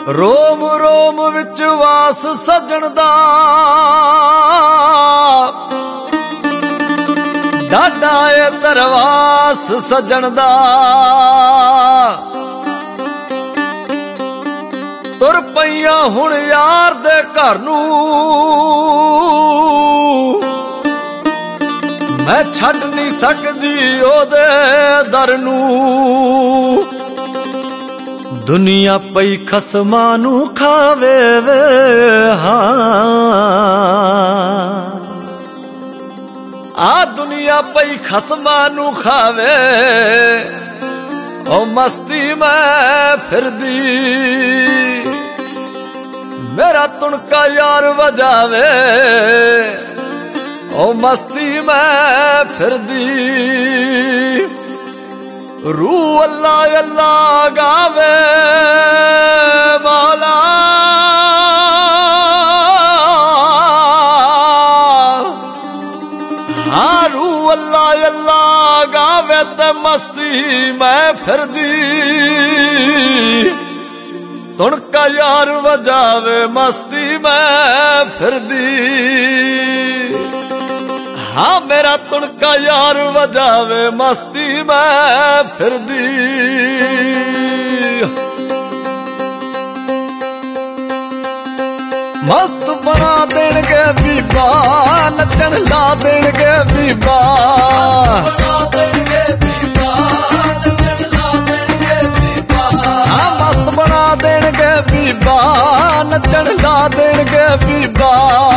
रोम रोम विच वास सजण दा डाडा ए तरवास सजण दा तुर पईयां हुण यार दे घर नूं मैं छड्ड नहीं सकदी ओदे दर नूं दुनिया पई खसमां नूं खावे वे आ दुनिया पई खसमां नूं खावे ओ मस्ती मैं फिरदी मेरा तुणका यार वजावे ओ मस्ती मैं फिरदी रू अल्लाह अल्लाह गावे मौला हाँ रू अल्लाह अल्लाह गावे ते मस्ती मैं फिरदी तुणका यार वजावे मस्ती मैं फिरदी हाँ मेरा तुणका यार वजावे मस्ती मैं फिरदी मस्त बना देणगे बीबा नचन ला देणगे बीबा हाँ मस्त बना देणगे बीबा नचन ला देणगे बीबा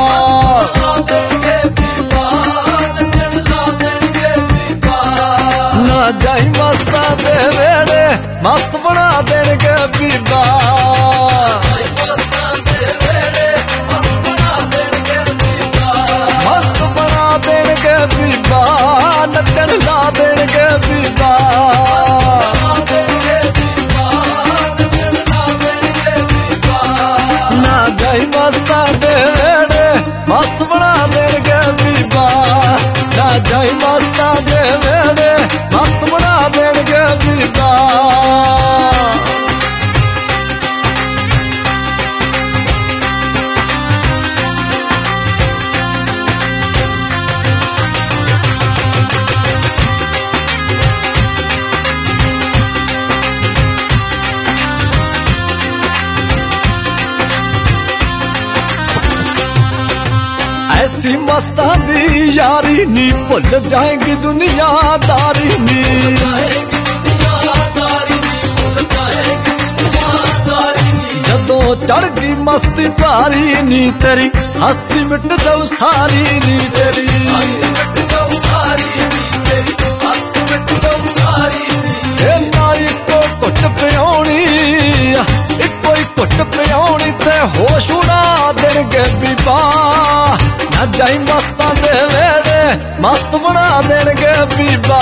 ना जाई मस्ता दे वेड़े मस्त बना देणगे बीबा मस्त बना देणगे बीबा नचन ला देणगे बीबा ना जाई मस्ता दे वेड़े मस्त बना देणगे बीबा ना जाई मस्ता दे वेड़े मस्त बना देणगे बीबा ऐसी मस्ता दी यारी नी भुल जाएगी दुनियादारी नी जदों चढ़ गई मस्ती पारी नी तेरी हस्ती मिट जाऊ सारी नी तेरी ना इको घुट पियाउणी इको ही घुट पियाउणी ते होश उड़ा देणगे बीबा ना जाई मस्तां दे वेड़े मस्त बना देणगे बीबा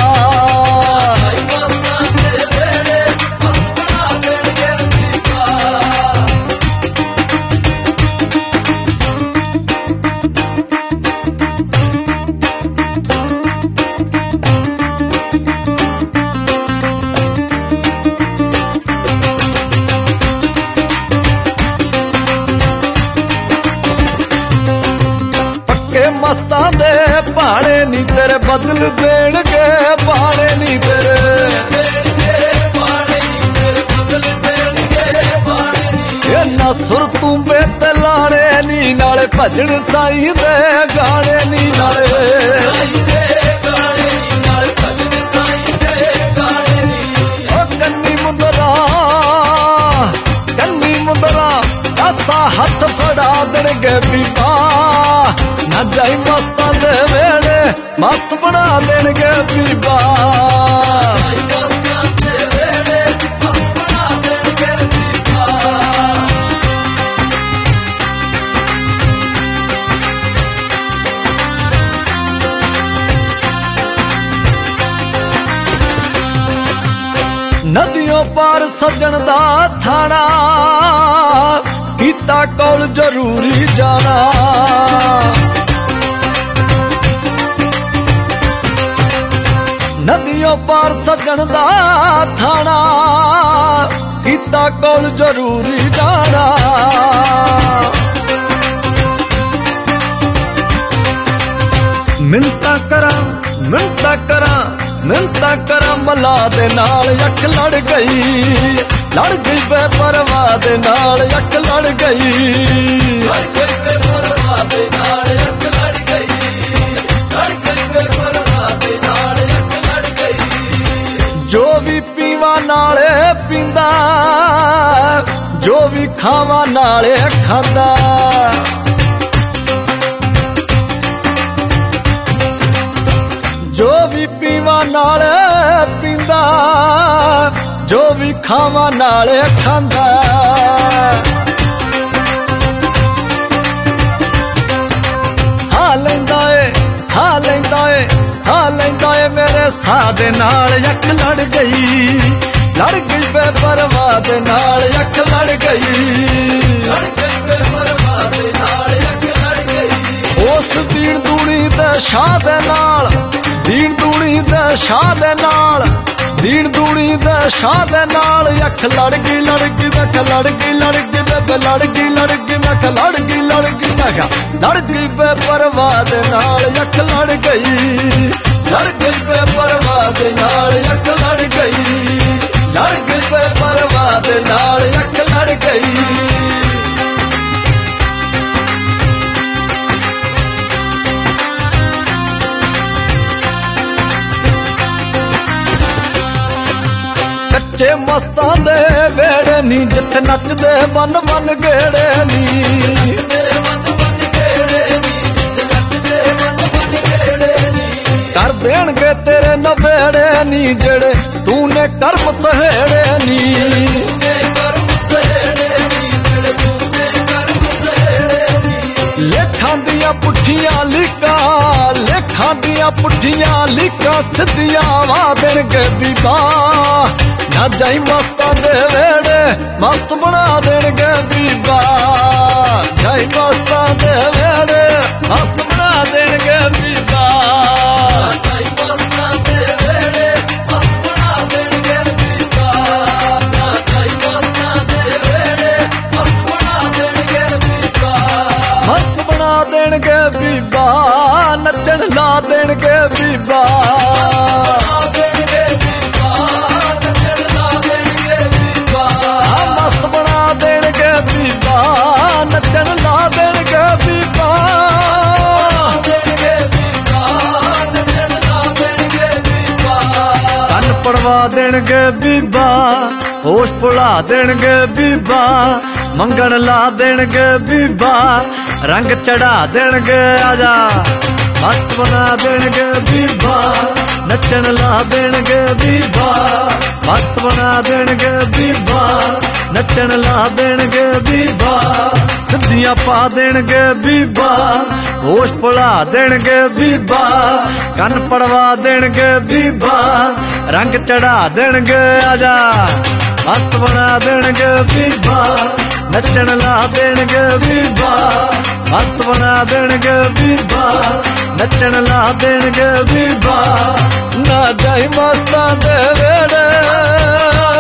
मस्तां दे भाड़े नी तेरे बदल देणगे भाड़े नी तेरे ना सुर तू बेते लाणे नी नाले भजन साईं दे गाने नी नाले कन्नी मुंदरा ऐसा हथ फड़ा देणगे बीबा ना जाई मस्तां दे वेड़े मस्त बना देणगे बीबा नदियों पार सजण दा थाना कीता कोल जरूरी जाना नदियों पार सजण दा थाना कीता बीबा कोल जरूरी जाना। मिन्नतां करां मिन्नतां करां मिन्नतां करां मल्ला दे नाल अख लड़ गई बेपरवाह दे नाल अख लड़ गई बेपरवाह दे नाल अख लड़ गई बेपरवाह दे नाल अख लड़ गई। जो भी पीवा नाले पींदा जो भी खावा नाले खांदा जो भी पीवा नाले पींदा जो भी खावा नाले खांदा। साह लैंदा ए मेरे साह दे नाल अख लड़ गई बेपरवाह दे नाल अख लड़ गई बेपरवाह दे नाल अख लड़ गई। उस दीन दूनी दे शाह दे नाल दीन दूनी दे शाह दे नाल दीन दूनी दे शाह दे नाल अख लड़ गई मैं लड़ गई लड़ गई बेपरवाह दे नाल अख लड़ गई बेपरवाह दे नाल अख लड़ गई बेपरवाह दे नाल अख लड़ गई। कच्चे मस्तां दे वेड़े नी जिथे नचदे बन बन गेड़े नी कर देणगे तेरे नवेड़े नी जेड़े तूने कर्म सहेड़े नी लेखां दियां पुठियां लीकां सिद्धियां वा देणगे बीबा। ना जाई मस्तां दे वेड़े मस्त बना देणगे बीबा जाई मस्तां दे वेड़े मस्त बना देणगे बीबा जाई मस्तां दे वेड़े मस्त बना देणगे बीबा जाई मस्तां दे वेड़े मस्त बना देणगे बीबा मस्त बना देणगे बीबा नचण ला देणगे बीबा नचन ला देणगे बीबा तन पड़वा देणगे बीबा होश भुला देणगे बीबा मंगण ला देणगे बीबा रंग चढ़ा देणगे आजा मस्त बना देणगे बीबा नचन ला देणगे बीबा मस्त बना देणगे बीबा नचन ला देणगे बीबा सिद्धियां पा देणगे बीबा होश भुला देणगे बीबा कन पड़वा देणगे बीबा रंग चढ़ा देणगे आजा मस्त बना देणगे बीबा नचन ला देणगे बीबा मस्त बना देणगे बीबा नचन ला देणगे बीबा। ना जाई मस्तां दे वेड़े